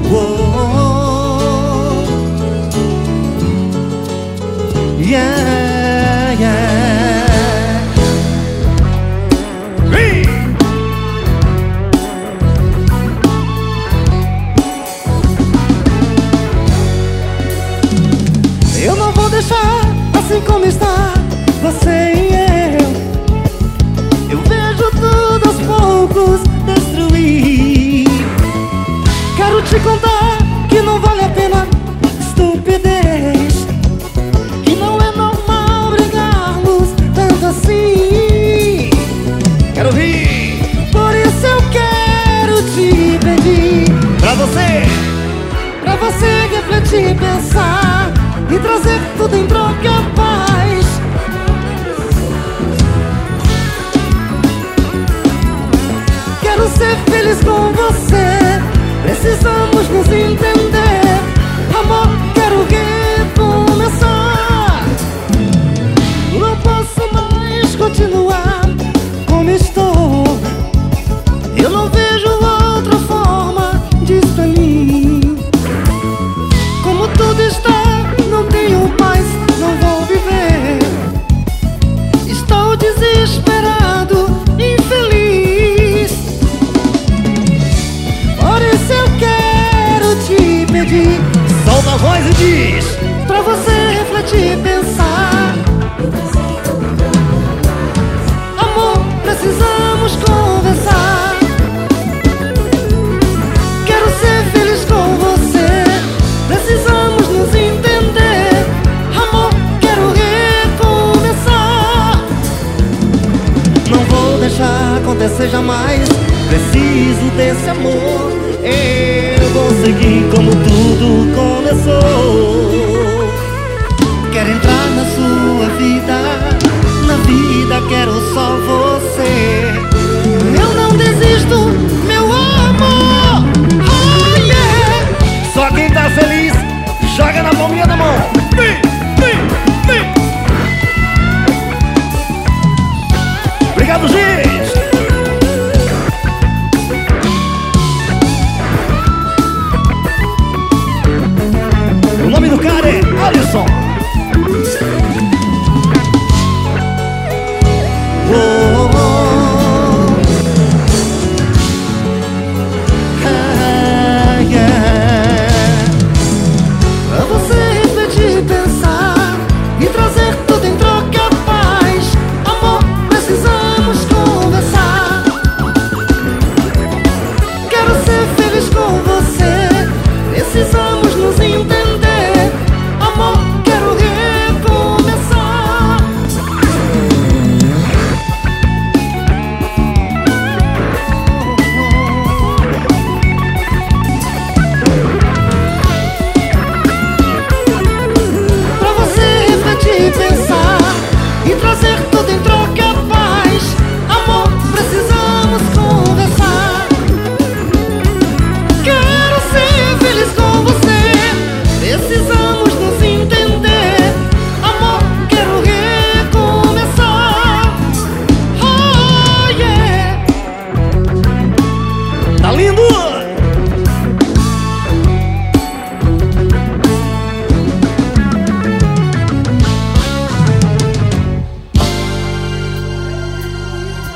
Yeah, yeah. Eu não vou deixar assim como está você e eu vejo tudo aos poucos destruir. Quero te contar que não vale a pena estupidez, que não é normal brigarmos tanto assim. Quero ouvir. Por isso eu quero te pedir pra você refletir, pensar e trazer tudo em troca, paz. Quero ser feliz com você, precisamos nos entender. Amor, quero recomeçar. Não posso mais continuar como estou. Eu não vejo outra forma, diz pra mim. Como tudo está, não tenho paz, não vou viver. Estou desesperado, infeliz. Por isso eu quero te pedir, solta a voz e diz, pra você refletir, pensar. Amor, precisamos conversar. Quero ser feliz com você, precisamos nos entender. Amor, quero recomeçar. Não vou deixar acontecer jamais, preciso desse amor. Eu vou seguir como tudo começou. Quero entrar na sua vida, na vida quero só você. Eu não desisto,